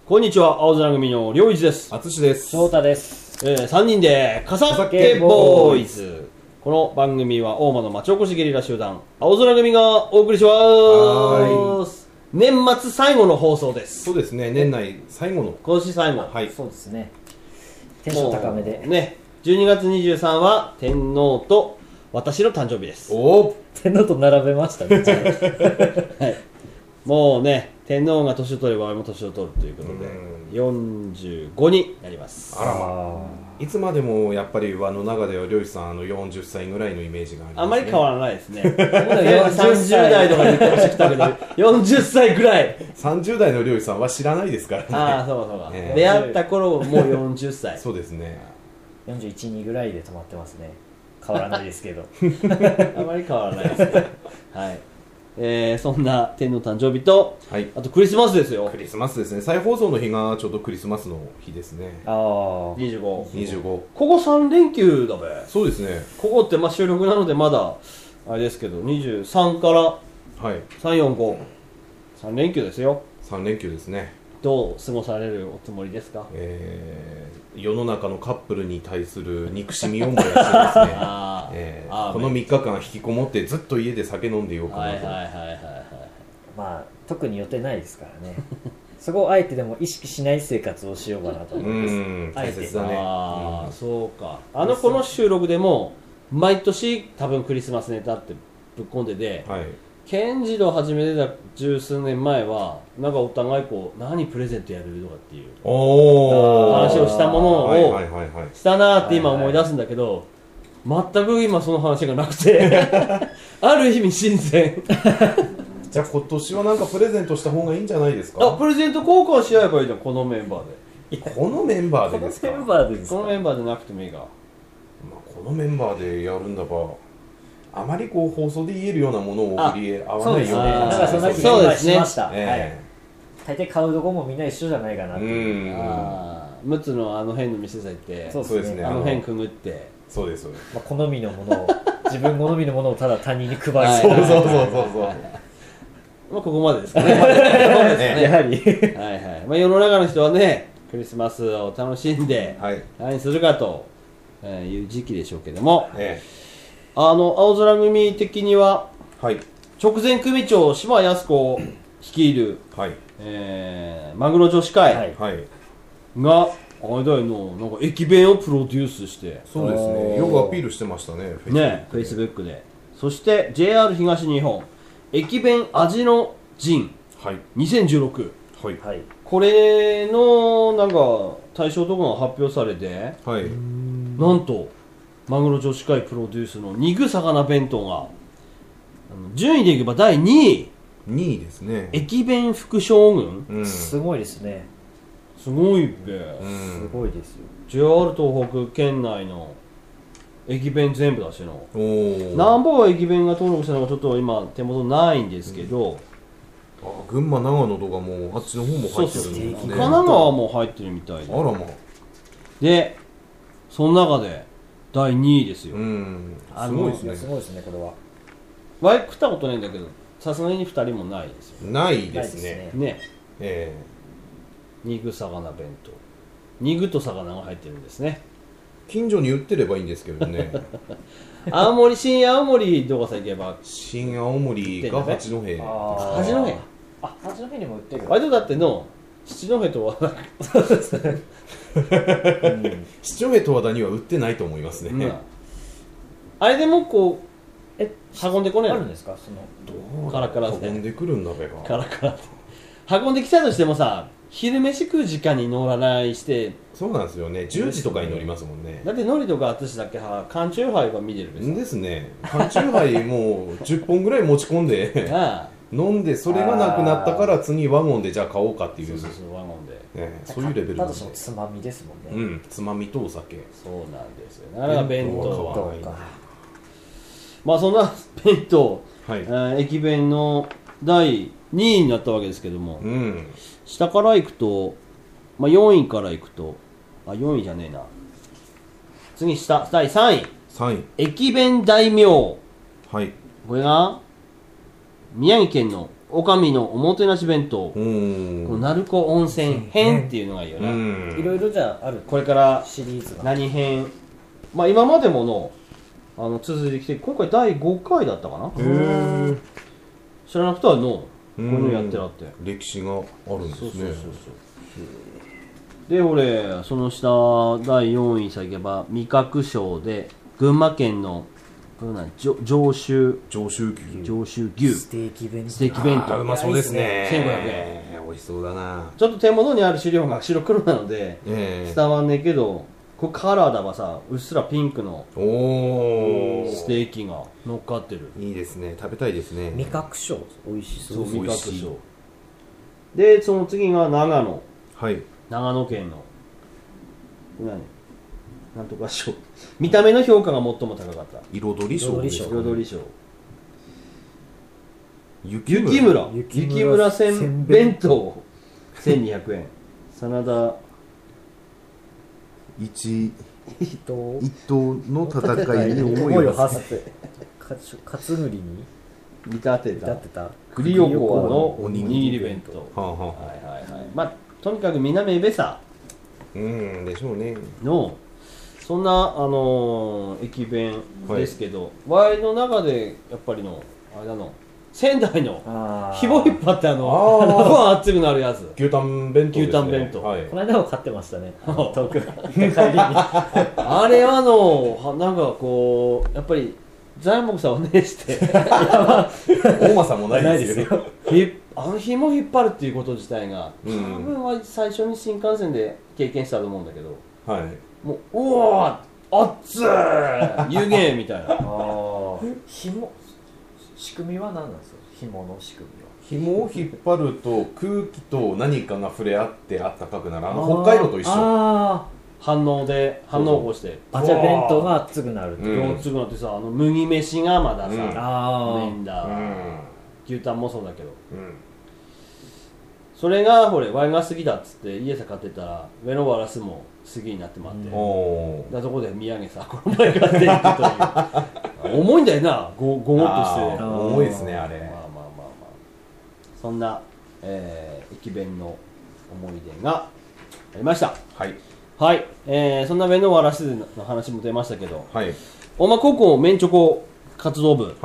こんにちは、青空組の良一です。 あつしです。 翔太です。 3人で笠家ボーイズ。この番組は大間の町おこしゲリラ集団青空組がお送りします。年末最後の放送です。 そうですね、年内最後の、 今年最後。 はい、 そうですね。テンション高めでね、12月23は天皇と私の誕生日です。 おお、天皇と並べましたね。 はい、もうね、天皇が年を取れば俺も年を取るということで45になります。 あらまあ、いつまでもやっぱり輪の中では漁師さん40歳ぐらいのイメージがありますね。 あまり変わらないですね。30代とか言ってましたけど40歳ぐらい。 30代の漁師さんは知らないですからね。 ああ、そうそうか、出会った頃もう40歳。 そうですね、 41、2ぐらいで止まってますね。変わらないですけどあまり変わらないですね。はい、そんな天皇誕生日と、 はい、 あとクリスマスですよ。 クリスマスですね。再放送の日がちょうどクリスマスの日ですね。 ああ、 25。 ここ3連休だべ。 そうですね。 ここってまあ収録なのでまだあれですけど、23から345、3連休ですよ。 3連休ですね。 どう過ごされるおつもりですか？ 世の中のカップルに対する憎しみを燃やしてですねこの3日間引きこもってずっと家で酒飲んでようかなと。 まあ特に予定ないですからね。そこをあえてでも意識しない生活をしようかなと思います。 大切だね。 ああ、そうか。この収録でも毎年多分クリスマスネタってぶっ込んでて、はい、ケンジと始めてた十数年前はなんかお互いこう何プレゼントやるとかっていう話をしたものをしたなって今思い出すんだけど、全く今その話がなくてある意味新鮮。 じゃあ今年はなんかプレゼントした方がいいんじゃないですか？ プレゼント交換し合えばいいじゃん、このメンバーで。 このメンバーでですか？ このメンバーでなくてもいいが、 このメンバーでやるんだばあまりこう放送で言えるようなものを送り合わないような。 なんかそんな気がしました。大体買うとこもみんな一緒じゃないかなっていう。 陸奥のあの辺の店さ行って、 そうですね、 あの辺くぐって、 そうですそうです。 まあ、好みのものを自分好みのものをただ他人に配る。 そうそう。 まあここまでですかね。やはりはいはい。まあ世の中の人はね、クリスマスを楽しんで何するかという時期でしょうけども、青空組的には、直前組長島康子率いる、マグロ女子会があれだよの、なんか駅弁をプロデュースして、 そうですね、よくアピールしてましたね、 フェイスブックで。そして JR 東日本駅弁味の陣2016、これのなんか大賞とかが発表されて、なんとマグロ女子会プロデュースの肉魚弁当が順位でいけば第2位ですね。 駅弁副将軍、 すごいですね。 すごいべ、 すごいですよ。 JR 東北県内の駅弁全部だしの、何本駅弁が登録したのかちょっと今手元ないんですけど、 群馬長野とかもあっちの方も入ってるんですね。 神奈川も入ってるみたいで、 あらま。 でその中で第2位ですよ。 すごいですね。 すごいですね。これはワイ食ったことないんだけど、さすがに2人もないですよ。 ないですね。 肉魚弁当、肉と魚が入ってるんですね。 近所に売ってればいいんですけどね。 新青森どこさ行けば、 新青森か八戸。 八戸にも売ってる。 割とだっての七戸とは七戸十和田には売ってないと思いますね。 あれでもこう運んでこないあるんですか？ カラカラで運んでくるんだべが。 カラカラで運んできたとしてもさ、昼飯食う時間に乗らないして。 そうなんですよね。10時とかに乗りますもんね。 だってノリとか私だけ缶チューハイは見てるですね。缶チューハイもう10本ぐらい持ち込んで飲んで、それがなくなったから次ワゴンでじゃあ買おうかっていう。 そうワゴンで、 そういうレベルなんで。 つまみですもんね。 つまみとお酒。 そうなんですよ。だから弁当はまあそんな弁当、駅弁の第2位になったわけですけども、下から行くと、4位から行くと、4位じゃねえな、次下第3位駅弁大名、これが宮城県のおかみのおもてなし弁当、この鳴子温泉編っていうのがいいよね。 いろいろじゃあるこれからシリーズが何編、まあ今までもの続いてきて、今回第5回だったかな。知らなくてはのこういうのやってらって歴史があるんですね。 で俺その下第4位さえいけば味覚賞で群馬県のこれ何上州牛ステーキ弁当うまそうですね。 1500円美味しそうだな。 ちょっと手元にある資料が白黒なので伝わんねえけど、これカラーだばさうっすらピンクのステーキが乗っかってる。 いいですね、食べたいですね。 味覚賞美味しそう。 味覚賞で、その次が長野、長野県のなんとか賞、見た目の評価が最も高かった彩り賞ですかね。 彩り賞、雪村せん弁当1200円真田一頭の戦いに思いを馳せて勝栗に見立てた栗横丁のおにぎり弁当、まあとにかく南江部さでしょうねのそんな駅弁ですけど、ワイの中でやっぱりのあれだの仙台の紐引っ張って熱くなるやつ、 牛タン弁当ですね。 牛タン弁当、 この間も買ってましたね遠く帰りにあれはなんかこうやっぱり材木さんをねして大間さんもないですよ紐引っ張るっていうこと自体が多分は最初に新幹線で経験したと思うんだけど、もうおー熱い湯気みたいな紐仕組みは何なんですか？紐の仕組みは紐を引っ張ると空気と何かが触れ合ってあったかくなる。北海道と一緒。 反応を起こしてじゃあ弁当が熱くなる熱くなってさ、麦飯がまださ麺だ牛タンもそうだけど、それがワイが好きだっつって家さ買ってたら上野原すも好きになってまって、だそこで土産さこの前買っていくという重いんだよな、ごもっとして重いですねあれ。 まあそんな、駅弁の思い出がありました。はい、そんな上野原市の話も出ましたけど、大間高校メンチョコ活動部、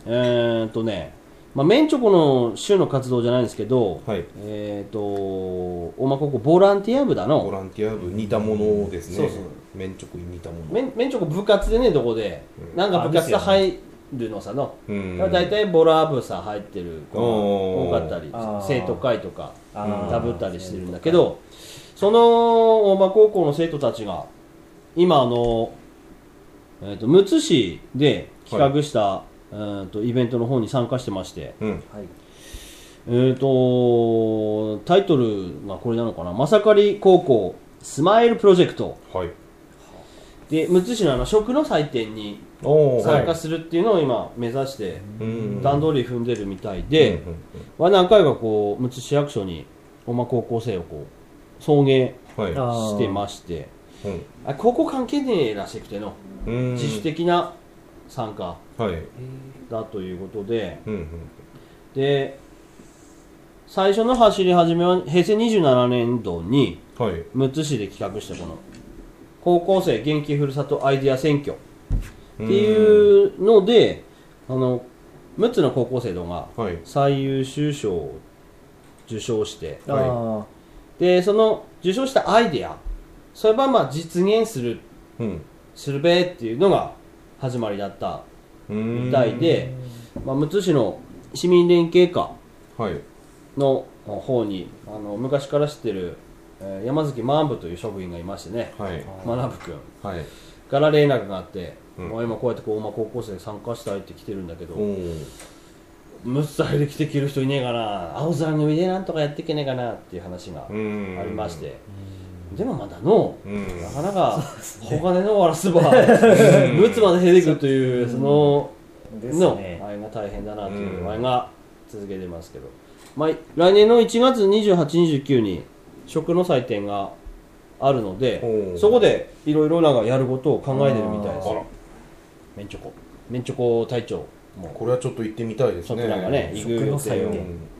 メンチョコの週の活動じゃないんですけど、大間高校ボランティア部だの。 ボランティア部似たものですね。メンチョコに似たもの。 メンチョコ部活でね、どこで、なんか部活が入るのさの、だいたいボラ部さ入ってる子が多かったり、生徒会とかダブったりしてるんだけど、その大間高校の生徒たちが今むつ市で企画した、イベントの方に参加してまして、タイトルがこれなのかな、まさかり高校スマイルプロジェクト、でむつ市の食の祭典に参加するっていうのを今目指して段取り踏んでるみたいで、何回かこうむつ市役所に大間高校生をこう送迎してまして、高校関係ねえらしくての自主的な参加だということで、で最初の走り始めは平成27年度にむつ市で企画したこの高校生元気ふるさとアイデア選挙っていうので、6つの高校生度が最優秀賞を受賞して、でその受賞したアイデアそれは実現するべっていうのが始まりだったみたいで、むつ市の市民連携課の方に昔から知ってる山崎万部という職員がいましてね、学君から連絡があって、今こうやって大間高校生参加したいって来てるんだけど、むつさえで来てきる人いねえかな、青空の上でなんとかやっていけねえかなっていう話がありまして、でもまだの、なかなか他でのわらすばむつまで出てくるというそのあれが大変だなというあれが続けてますけど、来年の1月28、29に食の祭典があるので、そこでいろいろやることを考えてるみたいですよ。メンチョコ隊長もこれはちょっと行ってみたいですね。 行く予定を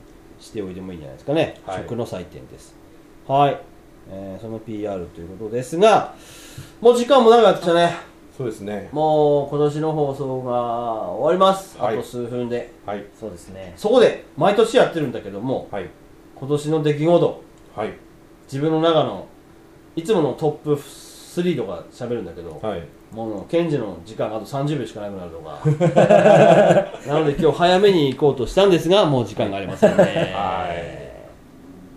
しておいてもいいんじゃないですかね、 はい、 食の祭典です。はい、その PR ということですが、もう時間も長かったね。 そうですね。 もう今年の放送が終わります、はい、あと数分で、 はい、そうですね。 そこで毎年やってるんだけども、はい、今年の出来事、はい、自分の中のいつものトップ3とか喋るんだけど、はい、もうケンジの時間があと30秒しかなくなるとかなので今日早めに行こうとしたんですが、もう時間がありませんね。はい、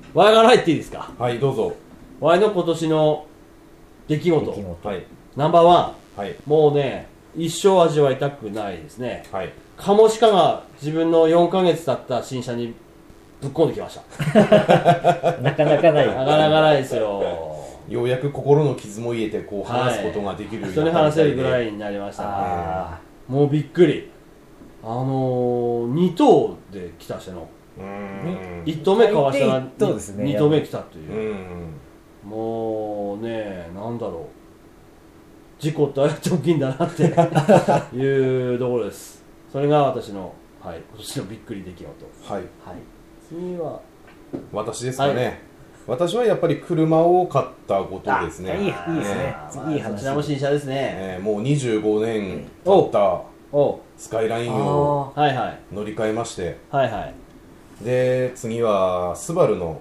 ワイから入っていいですか。 はい、どうぞ。 ワイの今年の出来事、はい、ナンバーワン、はい、もうね一生味わいたくないですね、はい、カモシカが自分の4ヶ月経った新車にぶっ込んできましたなかなかないなかなかないですよ。 ようやく心の傷も癒えてこう話すことができるようになったみたいで、 人に話せるぐらいになりましたね。もうびっくり、2頭で来たしての1頭目かわしたら 2頭目来たという、もうね、なんだろう、事故ってああやって大きいんだなっていうところです。それが私の、はい、今年のびっくり出来事。はい、はい、次は私ですかね、はい、私はやっぱり車を買ったことですね。 いいですね、いい話。 こちらも新車ですね。 もう25年経ったスカイラインを乗り換えまして、はいはい、で次はスバルの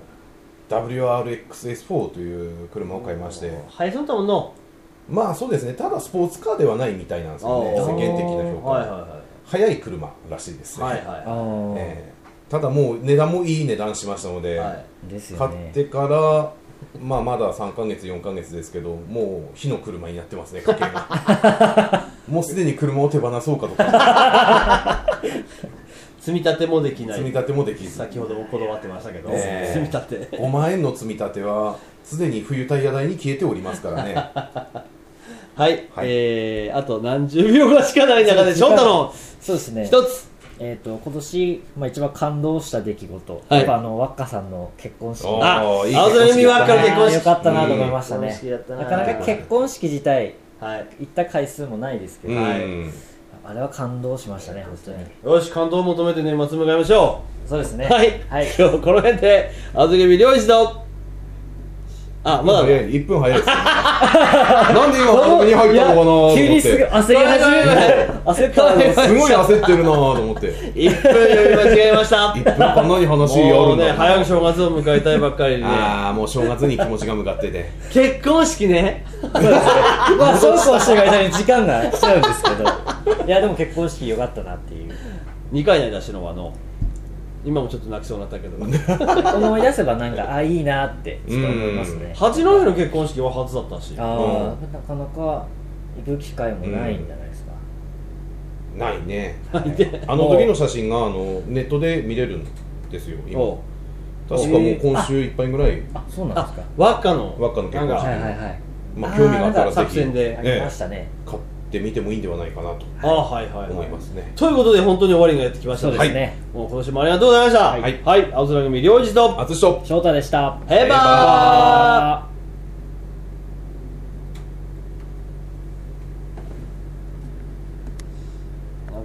WRX-S4 という車を買いまして、 速そうだもんの。 まあそうですね、ただスポーツカーではないみたいなんですよね、世間的な評価、はいはいはい、速い車らしいですね、はいはい、ただもう値段もいい値段しましたので、はい、買ってから、まあ、まだ3ヶ月4ヶ月ですけど、もう火の車になってますね、家計がもうすでに車を手放そうかとか積み立てもできない。 積み立てもできず、 先ほどもこだわってましたけど、積み立て 5万円の積み立てはすでに冬タイヤ代に消えておりますからねはい、はい、あと何十秒ぐらいしかない中で翔太のそうですね、 一つ、 今年、一番感動した出来事、やっぱワッカさんの結婚式、 青空海ワッカの結婚式よかったなと思いましたね。なかなか結婚式自体、行った回数もないですけど、あれは感動しましたね、本当に。 よし、感動を求めて年末迎えましょう。そうですね。 はい、はい、今日この辺であずげみりょういちと、あ、まだ 1分早いですねなんで今ここに入ったのかなと思って、 急にすぐ焦り始めた焦ったすごい焦ってるなと思って 1分読み間違えました 1分間何話あるんだ、 ね、早く正月を迎えたいばっかりで、ね、 ああ、もう正月に気持ちが向かってて結婚式ねそうですね、まあそうこうしてる間に時間が来ちゃうんですけどいやでも結婚式良かったなっていう。 2回ないだしの今もちょっと泣きそうになったけど思い出せばなんかいいなってちょっと思いますね。 八戸の結婚式は初だったし、 なかなか行く機会もないんじゃないですか。 ないね。あの時の写真がネットで見れるんですよ今。確かもう今週いっぱいぐらい。 あ、そうなんですか。 輪っかの結婚式、 はいはいはい、 まあ興味があったらぜひ作戦でありましたね。 買ってみてもいいんではないかなと思いますね。 ということで本当に終わりがやってきましたので、 そうですね、 もう今年もありがとうございました。はい、青空組良二と淳と翔太でした。 バイバーイ。